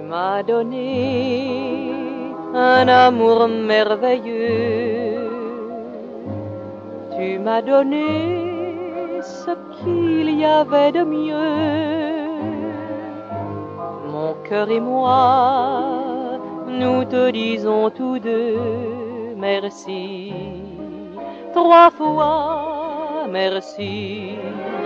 m'as donné un amour merveilleux. Tu m'as donné ce qu'il y avait de mieux. Mon cœur et moi, nous te disons tous deux merci. 3 fois merci.